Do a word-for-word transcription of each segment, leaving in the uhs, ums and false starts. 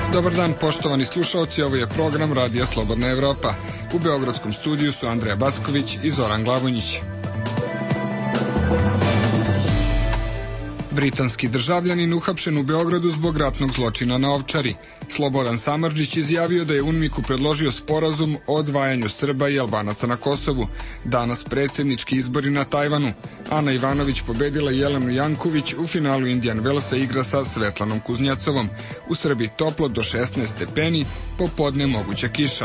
Dobar dan, poštovani slušalci, ovo je program Radija Slobodna Evropa. U beogradskom studiju su Andreja Backović i Zoran Glavonjić. Britanski državljanin uhapšen u Beogradu zbog ratnog zločina na Ovčari. Slobodan Samardžić izjavio da je UNMIK-u predložio sporazum o odvajanju Srba i Albanaca na Kosovu. Danas predsjednički izbori na Tajvanu. Ana Ivanović pobedila Jelenu Janković, u finalu Indian Wellsa igra sa Svetlanom Kuznjacovom. U Srbiji toplo do šesnaest stepeni, popodne moguća kiša.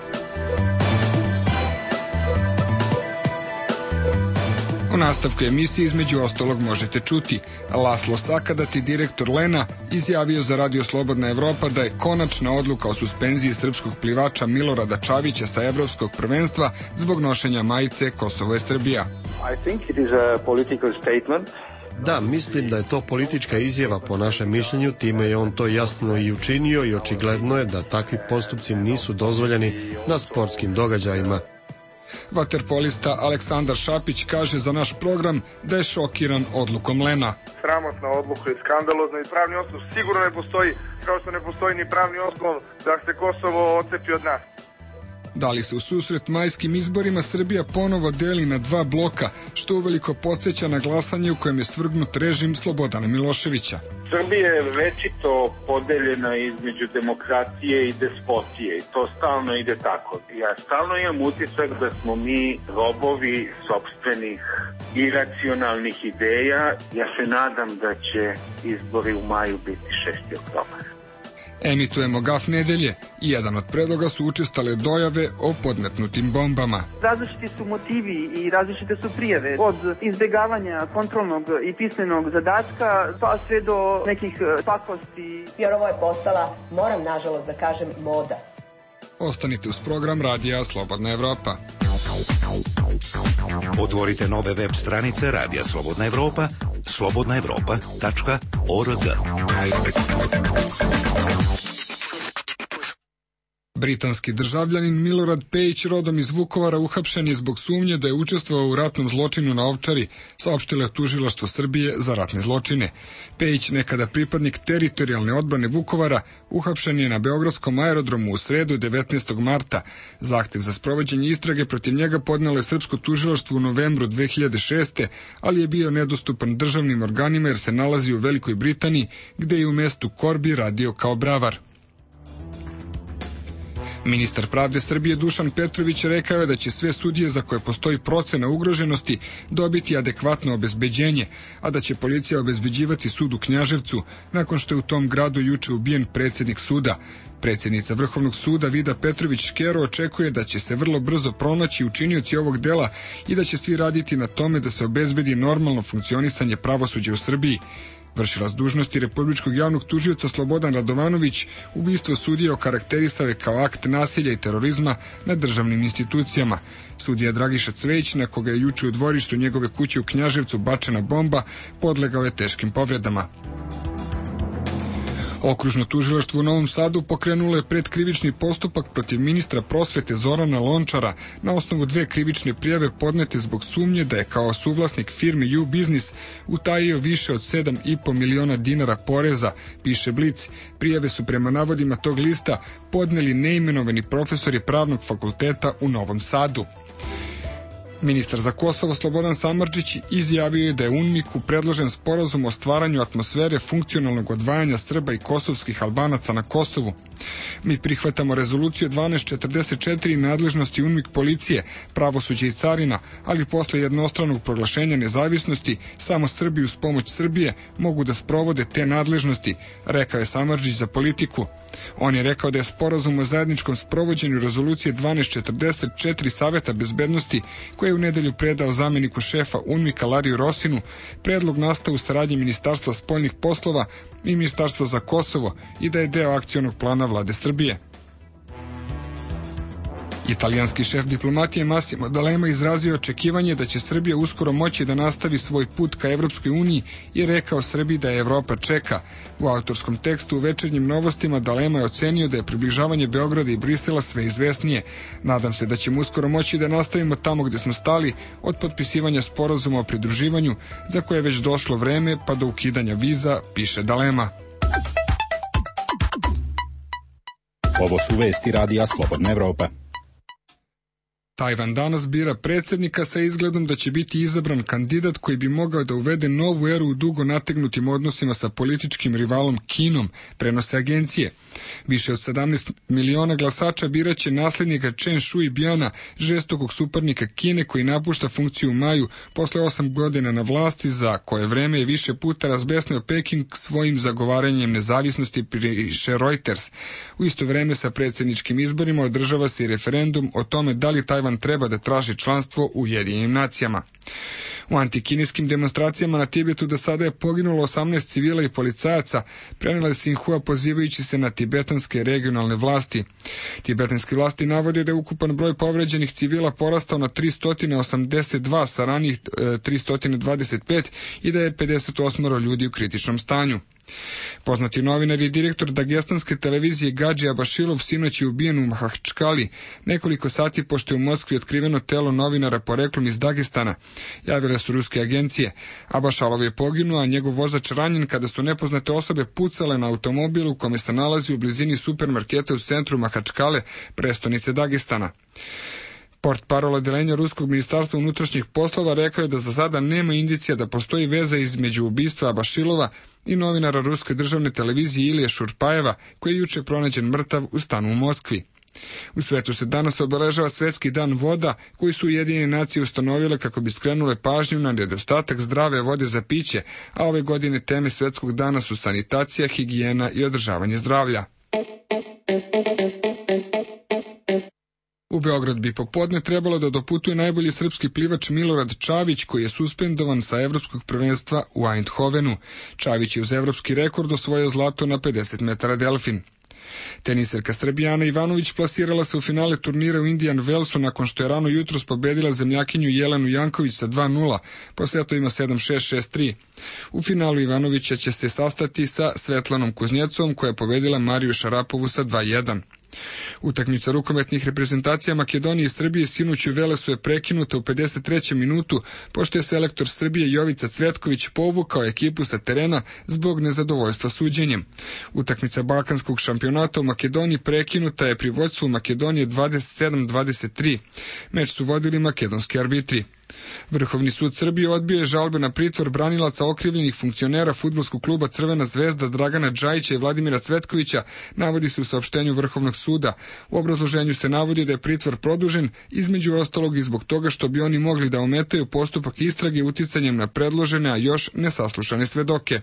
U nastavku emisije između ostalog možete čuti. Laslo Sakadati, direktor Lena, izjavio za Radio Slobodna Evropa da je konačna odluka o suspenziji srpskog plivača Milorada Čavića sa evropskog prvenstva zbog nošenja majice Kosovo je Srbija. I think it is a political statement. Da, mislim da je to politička izjava po našem mišljenju, time je on to jasno i učinio i očigledno je da takvi postupci nisu dozvoljeni na sportskim događajima. Vaterpolista Aleksandar Šapić kaže za naš program da je šokiran odlukom Lena. Sramotna odluka i skandalozna i pravni osnov sigurno ne postoji, kao što ne postoji ni pravni osnov da se Kosovo otcepi od nas. Da li se u susret majskim izborima Srbija ponovo deli na dva bloka, što uveliko podsjeća na glasanje u kojem je svrgnut režim Slobodana Miloševića? Srbija je večito podeljena između demokratije i despotije i to stalno ide tako. Ja stalno imam utisak da smo mi robovi sopstvenih iracionalnih ideja. Ja se nadam da će izbori u maju biti šesti oktobar. Emitujemo Gaf nedelje i jedan od predloga su učestale dojave o podmetnutim bombama. Različiti su motivi i različite su prijave. Od izbjegavanja kontrolnog i pismenog zadatka pa sve do nekih pakosti. Jer ovo je postala, moram nažalost da kažem, moda. Ostanite uz program Radija Slobodna Evropa. Otvorite nove web stranice Radija Slobodna Evropa, slobodna evropa tačka org. Britanski državljanin Milorad Pejić, rodom iz Vukovara, uhapšen je zbog sumnje da je učestvovao u ratnom zločinu na Ovčari, saopštilo je Tužilaštvo Srbije za ratne zločine. Pejić, nekada pripadnik teritorijalne odbrane Vukovara, uhapšen je na beogradskom aerodromu u sredu devetnaestog marta. Zahtev za sprovođenje istrage protiv njega podnelo je srpsko tužilaštvo u novembru dve hiljade šeste. ali je bio nedostupan državnim organima jer se nalazi u Velikoj Britaniji, gde je u mestu Korbi radio kao bravar. Ministar pravde Srbije Dušan Petrović rekao je da će sve sudije za koje postoji procena ugroženosti dobiti adekvatno obezbeđenje, a da će policija obezbeđivati sud u Knjaževcu nakon što je u tom gradu juče ubijen predsjednik suda. Predsjednica Vrhovnog suda Vida Petrović-Škero očekuje da će se vrlo brzo pronaći učinioci ovog dela i da će svi raditi na tome da se obezbedi normalno funkcionisanje pravosuđa u Srbiji. Vršilac dužnosti Republičkog javnog tužioca Slobodan Radovanović ubistvo sudije okarakterisao je kao akt nasilja i terorizma nad državnim institucijama. Sudija Dragiša Cvejić, na koga je juče u dvorištu njegove kuće u Knjaževcu bačena bomba, podlegao je teškim povredama. Okružno tužilaštvo u Novom Sadu pokrenulo je predkrivični postupak protiv ministra prosvete Zorana Lončara na osnovu dve krivične prijave podnete zbog sumnje da je kao suvlasnik firme U-Biznis utajio više od sedam i po miliona dinara poreza, piše Blic. Prijave su prema navodima tog lista podneli neimenovani profesori pravnog fakulteta u Novom Sadu. Ministar za Kosovo Slobodan Samardžić izjavio je da je UNMIK-u predložen sporazum o stvaranju atmosfere funkcionalnog odvajanja Srba i kosovskih Albanaca na Kosovu. Mi prihvatamo rezoluciju dvanaest četrdeset četiri nadležnosti UNMIK policije, pravosuđa i carina, ali posle jednostranog proglašenja nezavisnosti samo Srbi uz pomoć Srbije mogu da sprovode te nadležnosti, rekao je Samardžić za Politiku. On je rekao da je sporazum o zajedničkom sprovođenju rezolucije dvanaest četrdeset četiri Saveta bezbednosti, koje je u nedelju predao zameniku šefa UNMIK-a Lariju Rosinu, predlog nastao u saradnji Ministarstva spoljnih poslova i Ministarstva za Kosovo i da je deo akcionog plana vlade Srbije. Italijanski šef diplomatije Massimo D'Alema izrazio očekivanje da će Srbija uskoro moći da nastavi svoj put ka Evropskoj uniji i rekao Srbiji da je Evropa čeka. U autorskom tekstu u Večernjim novostima D'Alema je ocenio da je približavanje Beograda i Brisela sve izvesnije. Nadam se da ćemo uskoro moći da nastavimo tamo gde smo stali od potpisivanja sporazuma o pridruživanju, za koje je već došlo vreme, pa do ukidanja viza, piše D'Alema. Ovo su vesti radija Slobodna Evropa. Tajvan danas bira predsjednika sa izgledom da će biti izabran kandidat koji bi mogao da uvede novu eru u dugo nategnutim odnosima sa političkim rivalom Kinom, prenose agencije. Više od sedamnaest miliona glasača biraće nasljednika Chen Shui-biana, žestokog suparnika Kine koji napušta funkciju u maju posle osam godina na vlasti, za koje vreme je više puta razbesnio Peking svojim zagovaranjem nezavisnosti, piše Reuters. U isto vreme sa predsjedničkim izborima održava se i referendum o tome da li Tajvan treba da traži članstvo u Ujedinjenim nacijama. U antikineskim demonstracijama na Tibetu do sada je poginulo osamnaest civila i policajaca, prenela je Sinhua pozivajući se na tibetanske regionalne vlasti. Tibetanske vlasti navode da je ukupan broj povređenih civila porastao na tristo osamdeset dva sa ranijih tristo dvadeset pet i da je pedeset osam ljudi u kritičnom stanju. Poznati novinar i direktor dagestanske televizije Gadži Abašilov sinoć je ubijen u Mahačkali, nekoliko sati pošto je u Moskvi otkriveno telo novinara poreklom iz Dagestana, javile su ruske agencije. Abašalov je poginuo, a njegov vozač ranjen kada su nepoznate osobe pucale na automobilu u kome se nalazi u blizini supermarketa u centru Mahačkale, prestonice Dagestana. Portparol odeljenja Ruskog ministarstva unutrašnjih poslova rekao je da za sada nema indicija da postoji veza između ubistva Abašilova i novinara Ruske državne televizije Ilije Šurpajeva, koji je juče pronađen mrtav u stanu u Moskvi. U svetu se danas obeležava Svetski dan voda, koji su Ujedinjene nacije ustanovile kako bi skrenule pažnju na nedostatak zdrave vode za piće, a ove godine teme Svetskog dana su sanitacija, higijena i održavanje zdravlja. U Beograd bi popodne trebalo da doputuje najbolji srpski plivač Milorad Čavić, koji je suspendovan sa evropskog prvenstva u Eindhovenu. Čavić je uz evropski rekord osvojio zlato na pedeset metara delfin. Teniserka Srbija Ana Ivanović plasirala se u finale turnira u Indian Wellsu nakon što je rano jutros pobedila zemljakinju Jelenu Janković sa dva nula, po setovima sedam šest šest tri. U finalu Ivanovića će se sastati sa Svetlanom Kuznjecovom, koja je pobedila Mariju Šarapovu sa dva jedan. Utakmica rukometnih reprezentacija Makedonije i Srbije sinoć u Velesu je prekinuta u pedeset trećem minutu, pošto je selektor Srbije Jovica Cvetković povukao ekipu sa terena zbog nezadovoljstva suđenjem. Utakmica balkanskog šampionata u Makedoniji prekinuta je pri vođstvu Makedonije dvadeset sedam dvadeset tri. Meč su vodili makedonski arbitri. Vrhovni sud Srbije odbio je žalbe na pritvor branilaca okrivljenih funkcionera fudbalskog kluba Crvena zvezda Dragana Džajića i Vladimira Cvetkovića, navodi se u saopštenju Vrhovnog suda. U obrazloženju se navodi da je pritvor produžen, između ostalog i zbog toga što bi oni mogli da ometaju postupak istrage uticanjem na predložene, a još nesaslušane svedoke.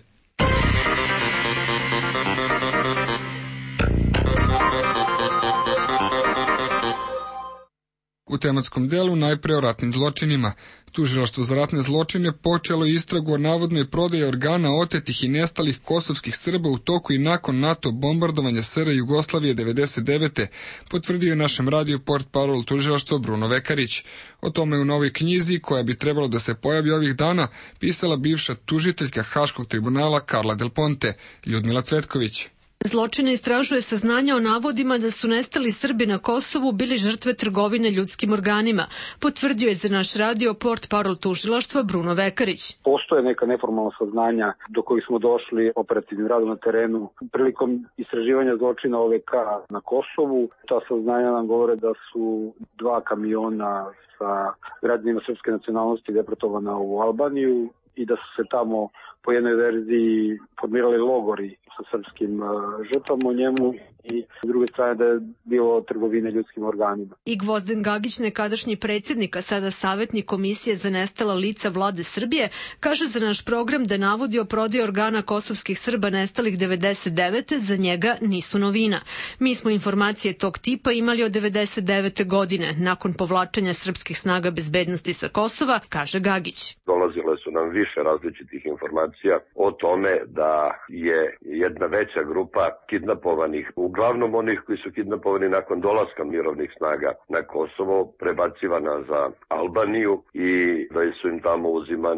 U tematskom delu najpre o ratnim zločinima. Tužilaštvo za ratne zločine počelo je istragu o navodnoj prodaji organa otetih i nestalih kosovskih Srba u toku i nakon NATO bombardovanja S R Jugoslavije devedeset devete. Potvrdio je našem radiju portparol tužilaštva Bruno Vekarić. O tome u novoj knjizi, koja bi trebalo da se pojavi ovih dana, pisala bivša tužiteljka Haškog tribunala Karla Del Ponte, Ljudmila Cvetković. Zločine istražuje saznanja o navodima da su nestali Srbi na Kosovu bili žrtve trgovine ljudskim organima, potvrdio je za naš radio portparol tužilaštva Bruno Vekarić. Postoje neka neformalna saznanja do kojih smo došli operativnim radom na terenu prilikom istraživanja zločina O V K na Kosovu. Ta saznanja nam govore da su dva kamiona sa građanima srpske nacionalnosti deportovana u Albaniju i da su se tamo po jednoj verziji formirali logori sa srpskim uh, žrtvama u njemu i s druge strane da je bilo trgovine ljudskim organima. I Gvozden Gagić, nekadašnji predsjednik, a sada savjetnik Komisije za nestala lica Vlade Srbije, kaže za naš program da navodi o prodaji organa kosovskih Srba nestalih devedeset devete za njega nisu novina. Mi smo informacije tog tipa imali od devedeset devete godine, nakon povlačenja srpskih snaga bezbednosti sa Kosova, kaže Gagić. Dolazile su nam više različitih informacija o tome da je jedna veća grupa kidnapovanih, uglavnom onih koji su kidnapovani nakon dolaska mirovnih snaga na Kosovo, prebacivana za Albaniju i da su im tamo uzimani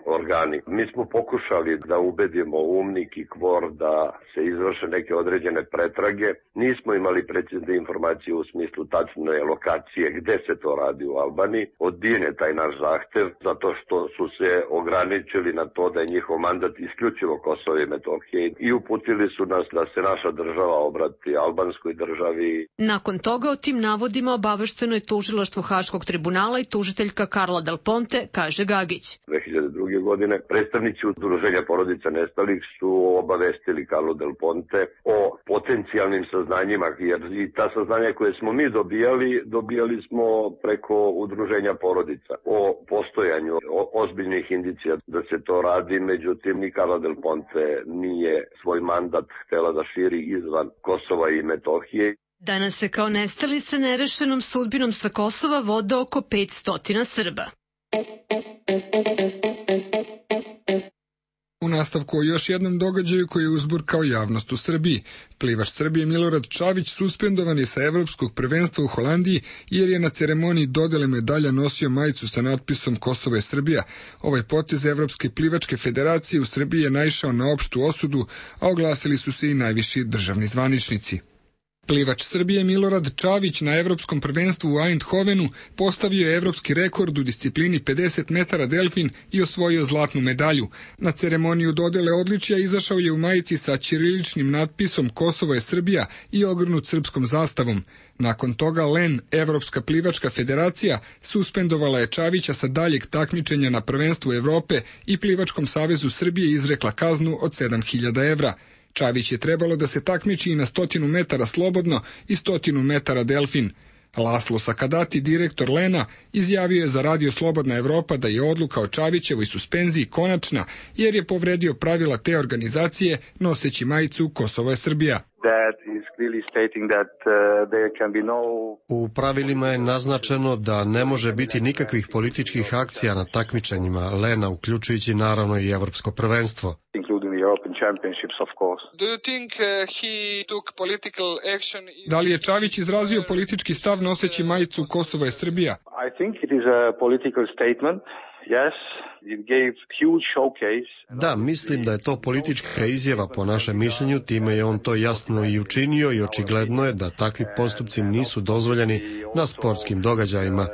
organi. Mi smo pokušali da ubedimo UMNIK i KVOR da se izvrše neke određene pretrage. Nismo imali precizne informacije u smislu tačne lokacije gde se to radi u Albaniji. Odbijen je taj naš zahtev zato što su se ograničili na to da je njihov mandat isključivo Kosovo i Metohija i uputili su nas da se naša država obrati albanskoj državi. Nakon toga o tim navodima obavešteno je tužilaštvo Haškog tribunala i tužiteljka Karla Del Ponte, kaže Gagić. dve hiljade druge. godine predstavnici Udruženja porodica nestalih su obavestili Karlo Del Ponte o potencijalnim saznanjima, jer i ta saznanja koje smo mi dobijali, dobijali smo preko Udruženja porodica o postojanju o ozbiljnih indicija da se to radi, međutim ni Karlo Del Ponte nije svoj mandat htela da širi izvan Kosova i Metohije. Danas se kao nestali sa nerešenom sudbinom sa Kosova vode oko petsto Srba. U nastavku o još jednom događaju koji je uzburkao javnost u Srbiji. Plivač Srbije Milorad Čavić suspendovan je sa evropskog prvenstva u Holandiji jer je na ceremoniji dodele medalja nosio majicu sa natpisom Kosovo je Srbija. Ovaj potez Evropske plivačke federacije u Srbiji je naišao na opštu osudu, a oglasili su se i najviši državni zvaničnici. Plivač Srbije Milorad Čavić na evropskom prvenstvu u Eindhovenu postavio je evropski rekord u disciplini pedeset metara delfin i osvojio zlatnu medalju. Na ceremoniju dodele odličja izašao je u majici sa ćiriličnim natpisom Kosovo je Srbija i ogrnut srpskom zastavom. Nakon toga L E N, Evropska plivačka federacija, suspendovala je Čavića sa daljeg takmičenja na prvenstvu Evrope i Plivačkom savezu Srbije izrekla kaznu od sedam hiljada evra. Čavić je trebalo da se takmiči i na stotinu metara slobodno i stotinu metara delfin. Laslo Sakadati, direktor L E N-a, izjavio je za Radio Slobodna Evropa da je odluka o Čavićevoj suspenziji konačna jer je povredio pravila te organizacije noseći majicu Kosovo je Srbija. U pravilima je naznačeno da ne može biti nikakvih političkih akcija na takmičenjima L E N-a, uključujući naravno i evropsko prvenstvo. Da li je Čavić izrazio politički stav noseći majicu Kosovo je Srbija? Da, mislim da je to politička izjava po našem mišljenju, time je on to jasno i učinio i očigledno je da takvi postupci nisu dozvoljeni na sportskim događajima.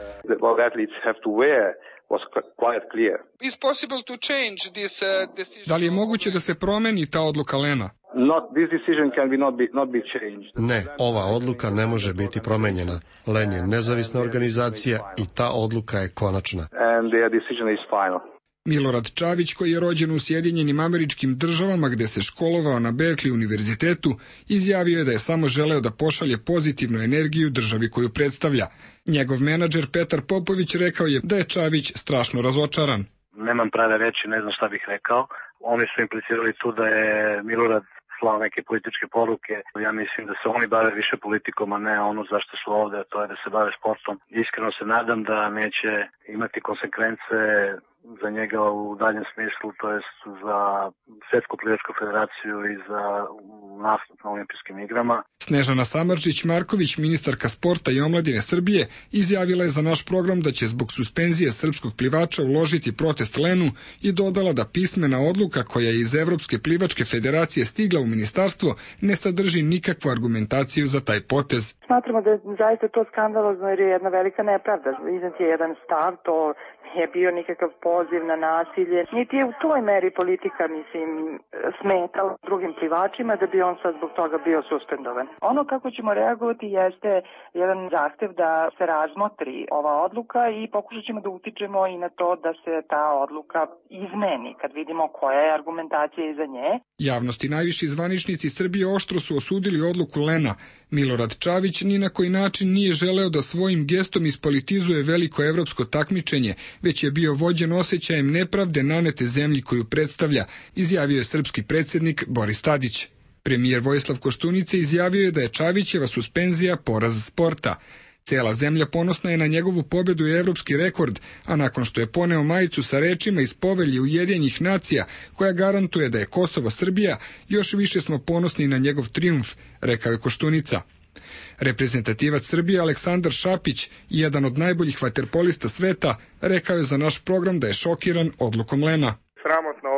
Da li je moguće da se promeni ta odluka L E N-a? Ne, ova odluka ne može biti promenjena. L E N je nezavisna organizacija i ta odluka je konačna. Milorad Čavić, koji je rođen u Sjedinjenim Američkim Državama gde se školovao na Berkeley univerzitetu, izjavio je da je samo želeo da pošalje pozitivnu energiju državi koju predstavlja. Njegov menadžer Petar Popović rekao je da je Čavić strašno razočaran. Nemam prave reči, ne znam šta bih rekao. Oni su implicirali tu da je Milorad slao neke političke poruke. Ja mislim da se oni bave više politikom, a ne ono zašto su ovde, to je da se bave sportom. Iskreno se nadam da neće imati konsekvence za njega u daljem smislu, to jest za Svetsku plivačku federaciju i za nastup na olimpijskim igrama. Snežana Samardžić-Marković, ministarka sporta i omladine Srbije, izjavila je za naš program da će zbog suspenzije srpskog plivača uložiti protest L E N-u i dodala da pismena odluka koja je iz Evropske plivačke federacije stigla u ministarstvo ne sadrži nikakvu argumentaciju za taj potez. Smatramo da je zaista to skandalozno jer je jedna velika nepravda. Iznet je jedan stav, to je bio nikakav poziv na nasilje. Niti je u toj meri politika, mislim, smetala drugim plivačima da bi on sad zbog toga bio suspendovan. Ono kako ćemo reagovati jeste jedan zahtev da se razmotri ova odluka i pokušat ćemo da utičemo i na to da se ta odluka izmeni kad vidimo koja je argumentacija iza nje. Javnost i najviši zvaničnici Srbije oštro su osudili odluku L E N-a. Milorad Čavić ni na koji način nije želeo da svojim gestom ispolitizuje veliko evropsko takmičenje, već je bio vođen osjećajem nepravde nanete zemlji koju predstavlja, izjavio je srpski predsjednik Boris Tadić. Premijer Vojislav Koštunica izjavio je da je Čavićeva suspenzija poraz sporta. Cela zemlja ponosna je na njegovu pobedu i evropski rekord, a nakon što je poneo majicu sa rečima iz povelje Ujedinjenih nacija, koja garantuje da je Kosovo Srbija, još više smo ponosni na njegov trijumf, rekao je Koštunica. Reprezentativac Srbije Aleksandar Šapić, jedan od najboljih vaterpolista sveta, rekao je za naš program da je šokiran odlukom L E N-a.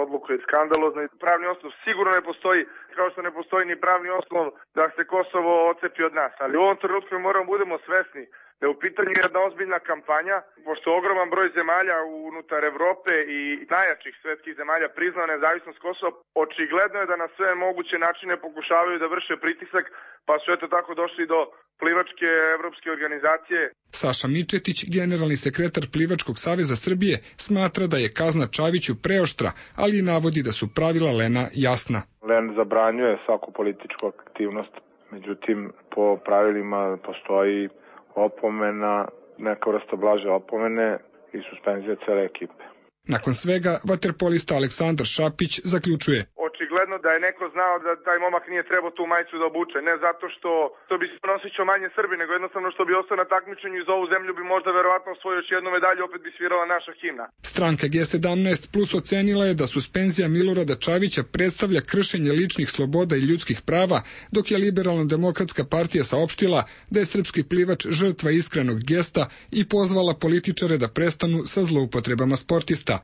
odluka je skandalozna i pravni osnov sigurno ne postoji, kao što ne postoji ni pravni osnov da se Kosovo otcepi od nas. Ali u ovom trenutku moramo budemo svesni da je u pitanju jedna ozbiljna kampanja, pošto ogroman broj zemalja unutar Evrope i najjačih svetskih zemalja priznao nezavisnost Kosova, očigledno je da na sve moguće načine pokušavaju da vrše pritisak, pa su eto tako došli do plivačke evropske organizacije. Saša Mičetić, generalni sekretar Plivačkog saveza Srbije, smatra da je kazna Čaviću preoštra, ali i navodi da su pravila Lena jasna. Len zabranjuje svaku političku aktivnost, međutim po pravilima postoji opomena, neka vrsta blaže opomene i suspenzija cele ekipe. Nakon svega, vaterpolista Aleksandar Šapić zaključuje: Očigledno da je neko znao da taj momak nije trebao tu majicu da obuče, ne zato što to bi se osjećao manje Srbi, nego jednostavno što bi ostao na takmičenju i za ovu zemlju bi možda verovatno osvojio još jednu medalju, opet bi svirala naša himna. Stranka G sedamnaest plus ocenila je da suspenzija Milorada Čavića predstavlja kršenje ličnih sloboda i ljudskih prava, dok je Liberalno-demokratska partija saopštila da je srpski plivač žrtva iskrenog gesta i pozvala političare da prestanu sa zloupotrebama sportista.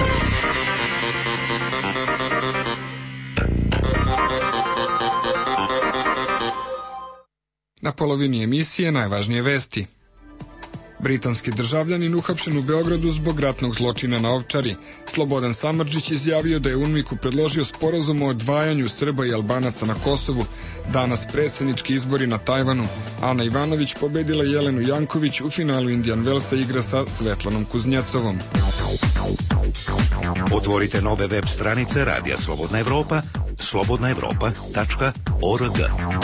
Na polovini emisije najvažnije vesti. Britanski državljanin uhapšen u Beogradu zbog ratnog zločina na Ovčari. Slobodan Samardžić izjavio da je UNMIK-u predložio sporazum o odvajanju Srba i Albanaca na Kosovu. Danas predsjednički izbori na Tajvanu. Ana Ivanović pobedila Jelenu Janković u finalu Indian Wellsa, igra sa Svetlanom Kuznjecovom. Otvorite nove web stranice Radija Slobodna Evropa, slobodna evropa tačka org.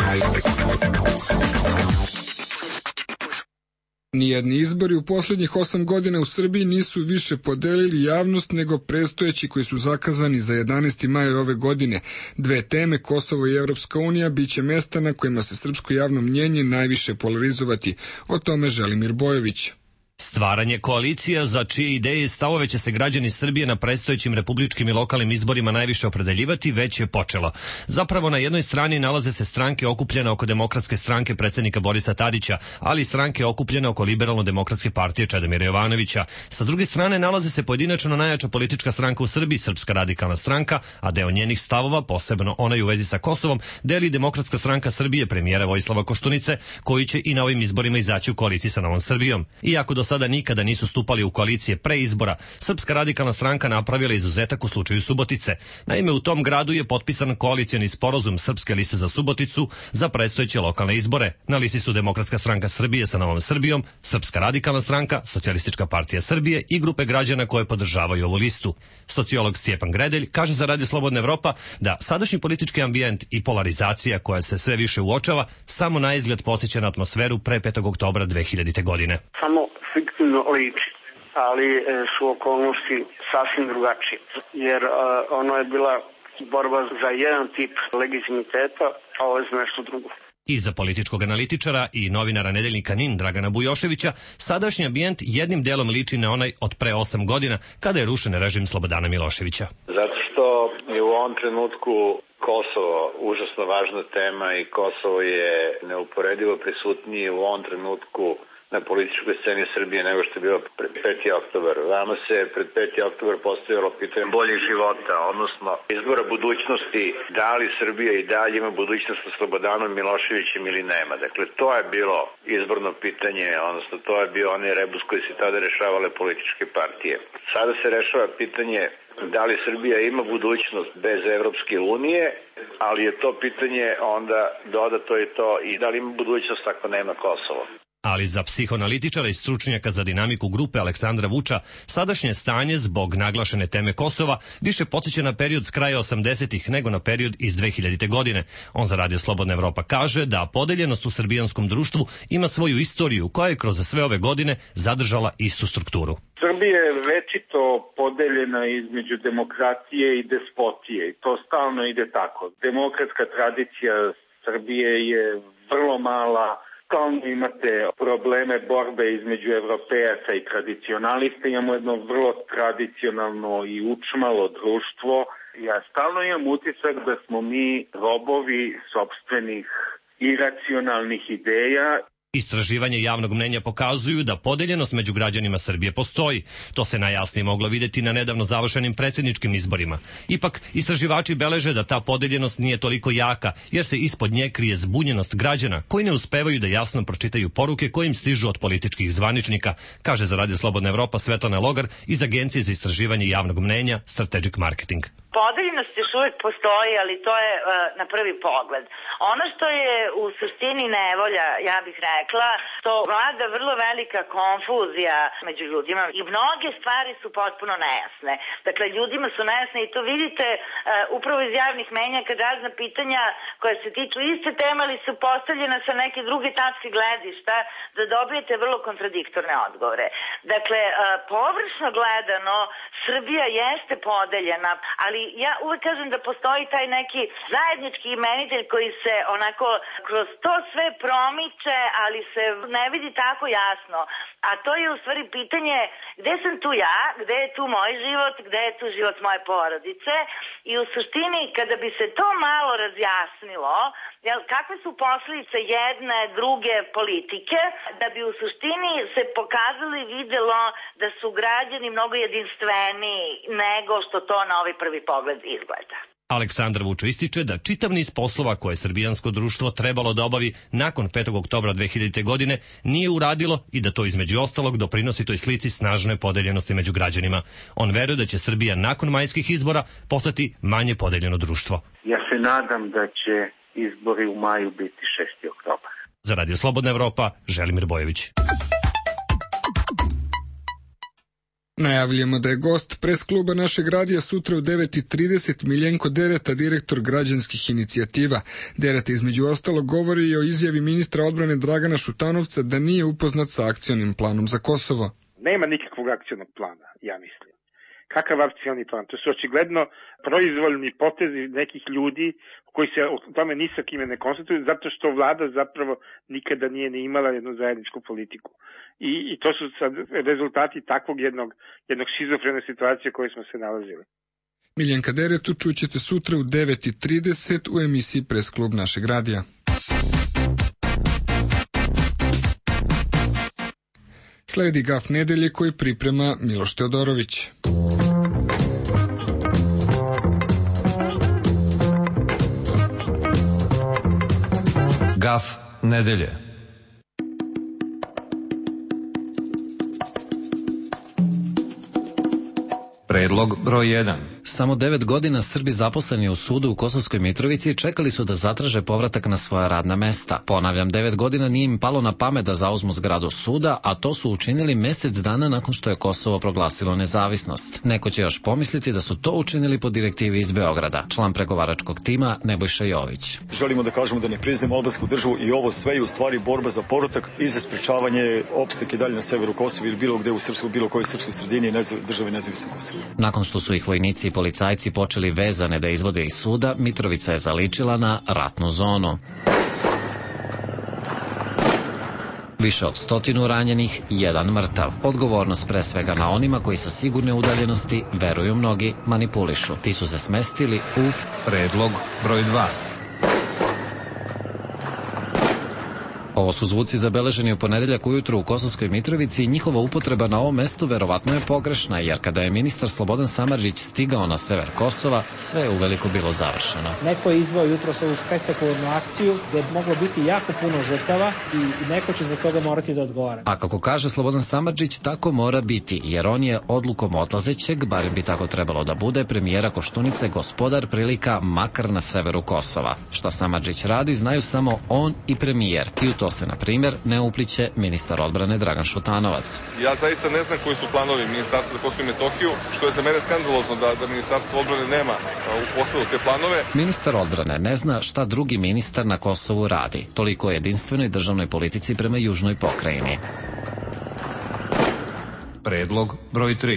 Nijedni izbori u posljednjih osam godina u Srbiji nisu više podelili javnost nego predstojeći koji su zakazani za jedanaesti maj ove godine. Dve teme, Kosovo i Evropska unija, bit će mesta na kojima se srpsko javno mnjenje najviše polarizovati. O tome Želimir Bojović. Stvaranje koalicija za čije ideje i stavove će se građani Srbije na predstojećim republičkim i lokalnim izborima najviše opredeljivati već je počelo. Zapravo na jednoj strani nalaze se stranke okupljene oko Demokratske stranke predsjednika Borisa Tadića, ali i stranke okupljene oko Liberalno-demokratske partije Čedomira Jovanovića. Sa druge strane nalaze se pojedinačno najjača politička stranka u Srbiji, Srpska radikalna stranka, a deo njenih stavova, posebno onaj u vezi sa Kosovom, deli Demokratska stranka Srbije premijera Vojislava Koštunice, koji će i na ovim izborima izaći u koaliciji sa Novom Srbijom. Iako do sada nikada nisu stupali u koalicije pre izbora, Srpska radikalna stranka napravila izuzetak u slučaju Subotice. Naime, u tom gradu je potpisan koalicioni sporazum Srpske liste za Suboticu za predstojeće lokalne izbore. Na listi su Demokratska stranka Srbije sa Novom Srbijom, Srpska radikalna stranka, Socijalistička partija Srbije i grupe građana koje podržavaju ovu listu. Sociolog Stjepan Gredelj kaže za Radio Slobodna Evropa da sadašnji politički ambijent i polarizacija koja se sve više uočava samo na izgled podsjeća na atmosferu pre petog oktobra dve hiljadite. godine. Samo fiktivno liči, ali su okolnosti sasvim drugačije, jer ono je bila borba za jedan tip legitimiteta, a ovo je za nešto drugo. I za političkog analitičara i novinara nedeljnika N I N Dragana Bujoševića, sadašnji ambijent jednim delom liči na onaj od pre osam godina, kada je rušen režim Slobodana Miloševića. Zato što je u ovom trenutku Kosovo užasno važna tema i Kosovo je neuporedivo prisutnije u ovom trenutku na političkoj sceni Srbije nego što je bilo pred peti oktobar. Vama se pred peti oktobar postavilo pitanje boljeg života, odnosno izbora budućnosti, da li Srbija i dalje ima budućnost sa Slobodanom Miloševićem ili nema. Dakle, to je bilo izborno pitanje, odnosno to je bio onaj rebus koji se tada rešavale političke partije. Sada se rešava pitanje da li Srbija ima budućnost bez Evropske unije, ali je to pitanje onda dodato je to i da li ima budućnost ako nema Kosovo. Ali za psihoanalitičara i stručnjaka za dinamiku grupe Aleksandra Vuča, sadašnje stanje zbog naglašene teme Kosova više podsjeća na period s kraja osamdesetih nego na period iz dve hiljadite. godine. On za Radio Slobodna Evropa kaže da podeljenost u srbijanskom društvu ima svoju istoriju koja je kroz sve ove godine zadržala istu strukturu. Srbija je večito podeljena između demokratije i despotije i to stalno ide tako. Demokratska tradicija Srbije je vrlo mala. Stalno imate probleme borbe između evropejaca i tradicionalista. Imamo jedno vrlo tradicionalno i učmalo društvo. Ja stalno imam utisak da smo mi robovi sopstvenih iracionalnih ideja. Istraživanje javnog mnenja pokazuju da podeljenost među građanima Srbije postoji. To se najjasnije moglo videti na nedavno završenim predsjedničkim izborima. Ipak, istraživači beleže da ta podeljenost nije toliko jaka, jer se ispod nje krije zbunjenost građana koji ne uspevaju da jasno pročitaju poruke koje im stižu od političkih zvaničnika, kaže za Radio Slobodna Evropa Svetlana Logar iz Agencije za istraživanje javnog mnenja Strategic Marketing. Podeljenost još uvijek postoji, ali to je uh, na prvi pogled. Ono što je u suštini nevolja, ja bih rekla, to vlada vrlo velika konfuzija među ljudima i mnoge stvari su potpuno nejasne. Dakle, ljudima su nejasne i to vidite uh, upravo iz javnih menja kad razna pitanja koja se tiču iste teme, ali su postavljena sa neke druge tačke gledišta, da dobijete vrlo kontradiktorne odgovore. Dakle, uh, površno gledano, Srbija jeste podeljena, ali ja uvek kažem da postoji taj neki zajednički imenitelj koji se onako kroz to sve promiče, ali se ne vidi tako jasno. A to je u stvari pitanje gde sam tu ja, gde je tu moj život, gde je tu život moje porodice i u suštini kada bi se to malo razjasnilo, jel, kakve su posljedice jedne, druge politike, da bi u suštini se pokazali videlo da su građani mnogo jedinstveniji nego što to na ovaj prvi pogled izgleda. Aleksandar Vučo ističe da čitav niz poslova koje srbijansko društvo trebalo da obavi nakon petog oktobra dve hiljadite. godine nije uradilo i da to između ostalog doprinosi toj slici snažne podeljenosti među građanima. On veruje da će Srbija nakon majskih izbora postati manje podeljeno društvo. Ja se nadam da će izbori u maju biti šesti oktobar. Za Radio Slobodna Evropa, Želimir Bojović. Najavljujemo da je gost pres kluba našeg radija sutra u devet i trideset Miljenko Dereta, direktor građanskih inicijativa. Dereta između ostalog govori i o izjavi ministra odbrane Dragana Šutanovca da nije upoznat sa akcionim planom za Kosovo. Nema nikakvog akcionog plana, ja mislim. Kakav akcioni plan? To su očigledno proizvoljni potezi nekih ljudi koji se o tome ni sa kime ne konstatuju, zato što vlada zapravo nikada nije ni imala jednu zajedničku politiku. I, i to su sad rezultati takvog jednog, jednog šizofrene situacije koje smo se nalazili. Miljenka Deretu čućete sutra u devet i trideset u emisiji Pres klub našeg radija. Sledi Gaf nedelje koji priprema Miloš Teodorović. Gaf nedelje. Predlog broj jedan. Samo devet godina Srbi zaposleni u sudu u Kosovskoj Mitrovici čekali su da zatraže povratak na svoja radna mesta. Ponavljam, devet godina nije im palo na pamet da zauzmu zgradu suda, a to su učinili mesec dana nakon što je Kosovo proglasilo nezavisnost. Neko će još pomisliti da su to učinili po direktivi iz Beograda. Član pregovaračkog tima Nebojša Jović. Želimo da kažemo da ne priznajemo albansku državu i ovo sve je u stvari borba za povratak i za sprečavanje opstanka i dalje na severu Kosova ili bilo gde u srpskoj, bilo kojoj srpskoj sredini države nezavisne Kosova. Nakon što su ih vojnici i policajci počeli vezane da izvode iz suda, Mitrovica je zaličila na ratnu zonu. Više od stotinu ranjenih, jedan mrtav. Odgovornost pre svega na onima koji sa sigurne udaljenosti, veruju mnogi, manipulišu. Ti su se smestili u predlog broj dva. Ovo su zvuci zabeleženi u ponedeljak ujutru u Kosovskoj Mitrovici i njihova upotreba na ovom mestu verovatno je pogrešna, jer kada je ministar Slobodan Samardžić stigao na sever Kosova, sve je uveliko bilo završeno. Neko je izveo jutros ovu spektakularnu akciju gde je moglo biti jako puno žrtava i neko će zbog toga morati da odgovara. A kako kaže Slobodan Samardžić, tako mora biti, jer on je odlukom odlazećeg, barem bi tako trebalo da bude, premijera Koštunice gospodar prilika makar na severu Kosova. Šta Samardžić radi, znaju samo on i premijer. I u to se, na primjer, ne upliće ministar odbrane Dragan Šutanovac. Ja zaista ne znam koji su planovi Ministarstva za Kosovo i Metohiju, što je za mene skandalozno da, da Ministarstvo odbrane nema u posledu te planove. Ministar odbrane ne zna šta drugi ministar na Kosovu radi. Toliko o jedinstvenoj državnoj politici prema južnoj pokrajini. Predlog broj tri.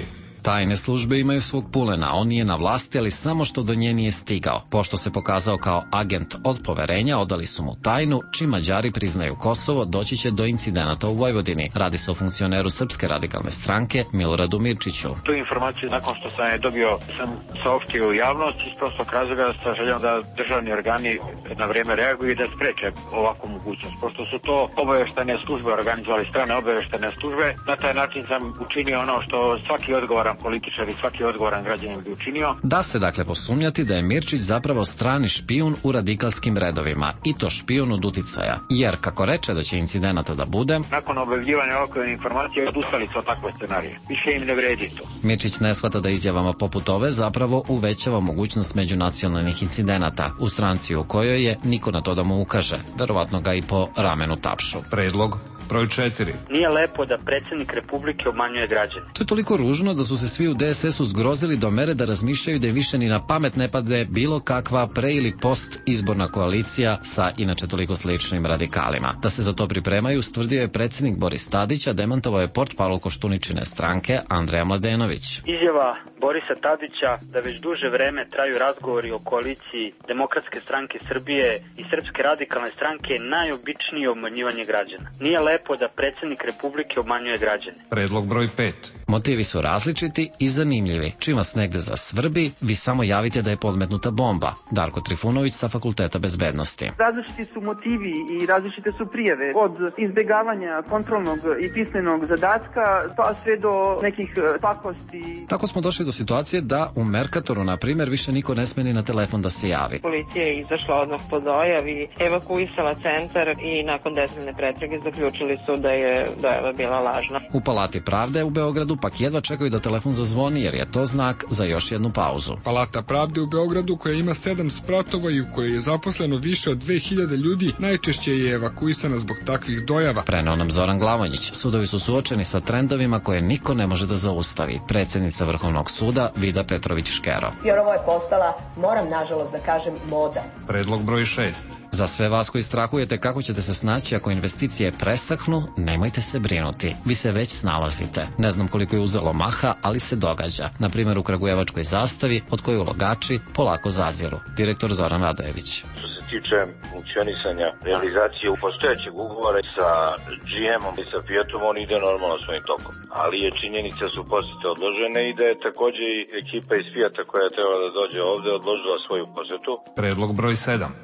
Tajne službe imaju svog pulena, on nije na vlasti, ali samo što do nje nije stigao. Pošto se pokazao kao agent od poverenja, odali su mu tajnu, čim Mađari priznaju Kosovo, doći će do incidenata u Vojvodini. Radi se o funkcioneru Srpske radikalne stranke Miloradu Mirčiću. Tu informaciju, nakon što sam je dobio, sam saopštio u javnost iz prostog razloga sa željom da državni organi na vrijeme reaguju i da spreče ovakvu mogućnost. Pošto su to obaveštene službe organizovali, strane obaveštene službe, na taj način sam učinio ono što svaki odgovoran političar i svaki odgovoran građanin bi učinio. Da se dakle posumnjati da je Mirčić zapravo strani špijun u radikalskim redovima, i to špijun od uticaja, jer kako reče da će incidenata da bude, nakon objavljivanja ovakve informacije odustali su od takve scenarije. Više im ne vredi to. Mirčić ne shvata da izjavama poput ove zapravo uvećava mogućnost međunacionalnih incidenata u stranci u kojoj je, niko na to da mu ukaže, verovatno ga i po ramenu tapšu. Predlog broj četiri. Nije lepo da predsjednik Republike obmanjuje građane. To je toliko ružno da su se svi u D S S-u zgrozili do mere da razmišljaju da je više ni na pamet ne pade bilo kakva pre ili post izborna koalicija sa inače toliko sličnim radikalima. Da se za to pripremaju, stvrdio je predsjednik Boris Tadić, a demantovao je portparol Koštuničine stranke Andreja Mladenović. Izjava Borisa Tadića da već duže vreme traju razgovori o koaliciji Demokratske stranke Srbije i Srpske radikalne stranke je najobičnije obmanjivanje građana. Nije lepo da predsjednik Republike obmanjuje građane. Predlog broj pet. Motivi su različiti i zanimljivi. Čim vas negde zasvrbi, vi samo javite da je podmetnuta bomba. Darko Trifunović sa Fakulteta bezbednosti. Različiti su motivi i različite su prijave. Od izbjegavanja kontrolnog i pismenog zadatka pa sve do nekih pakosti. Tako smo došli do situacije da u Merkatoru, na primjer, više niko ne sme ni na telefon da se javi. Policija je izašla odmah po dojavi, evakuisala centar i nakon detaljne pretrage zaključili su da je dojava bila lažna. U Palati pravde u Beogradu pak jedva čekaju da telefon zazvoni, jer je to znak za još jednu pauzu. Palata pravde u Beogradu, koja ima sedam spratova i u kojoj je zaposleno više od dve hiljade ljudi, najčešće je evakuisana zbog takvih dojava. Preneo nam Zoran Glavonjić. Sudovi su suočeni sa trendovima koje niko ne može da zaustavi. Predsjednica Vrhovnog suda Vida Petrović-Škero. Jer ovo je postala, moram nažalost da kažem, moda. Predlog broj šest. Za sve vas koji strahujete kako ćete se snaći ako investicije presahnu, nemojte se brinuti. Vi se već snalazite. Ne znam koliko je uzelo maha, ali se događa. Na primjer u Kragujevačkoj zastavi, od koje ulagači polako zaziru. Direktor Zoran Radojević. Što se tiče funkcionisanja realizacije u postojećeg ugovora sa G M-om i sa Fiatom, on ide normalno svojim tokom. Ali je činjenica su posete odložene i da je također i ekipa iz Fiata koja je trebala da dođe ovde odložila svoju posetu. Predlog broj sedam.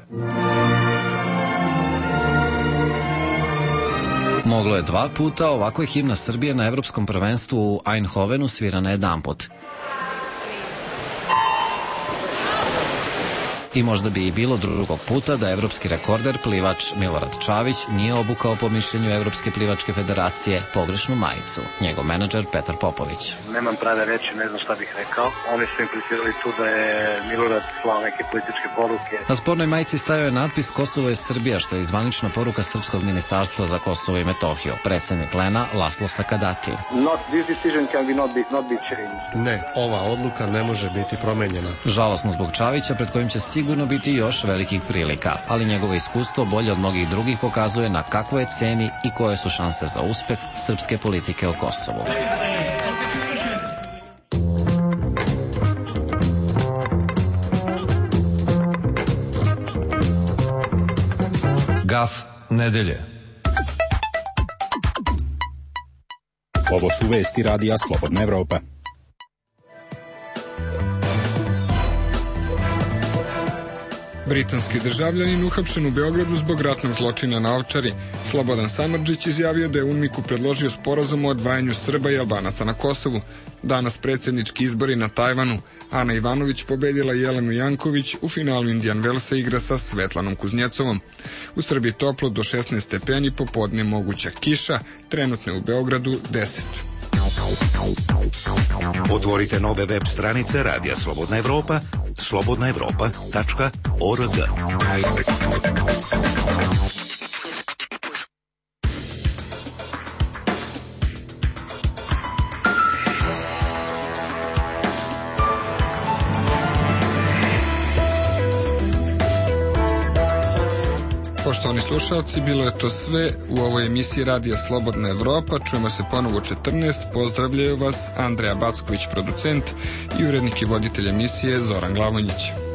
Moglo je dva puta, ovako je himna Srbije na Evropskom prvenstvu u Eindhovenu svirana jedan put. I možda bi i bilo drugog puta da evropski rekorder plivač Milorad Čavić nije obukao po mišljenju Evropske plivačke federacije pogrešnu majicu. Njegov menadžer Petar Popović. Nemam prave reči, ne znam šta bih rekao. Oni su implicirali tu da je Milorad slao neke političke poruke. Na spornoj majici stajao je natpis Kosovo je Srbija, što je zvanična poruka Srpskog ministarstva za Kosovo i Metohiju. Predsjednik Lena Laslo Sakadati. Not, this decision can be not be, not be changed. Ne, ova odluka ne može biti promenjena. Žalosno zbog Čavića, pred kojim će sigurno biti još velikih prilika, ali njegovo iskustvo bolje od mnogih drugih pokazuje na kakvoj je ceni i koje su šanse za uspeh srpske politike o Kosovu. Gaf nedelje. Ovo su vesti radija Slobodna Evropa. Britanski državljanin uhapšen u Beogradu zbog ratnog zločina na Ovčari. Slobodan Samardžić izjavio da je UNMIK-u predložio sporazum o odvajanju Srba i Albanaca na Kosovu. Danas predsjednički izbori na Tajvanu. Ana Ivanović pobedila Jelenu Janković, u finalu Indian Wellsa igra sa Svetlanom Kuznjecovom. U Srbiji toplo do šesnaest stepeni, popodne moguća kiša, trenutno u Beogradu deset. Otvorite nove web stranice Radija Slobodna Evropa, slobodna evropa tačka org. Poštovani slušalci, bilo je to sve u ovoj emisiji Radija Slobodna Evropa. Čujemo se ponovo u četrnaest. Pozdravljaju vas Andreja Backović, producent, i urednik i voditelj emisije Zoran Glavonjić.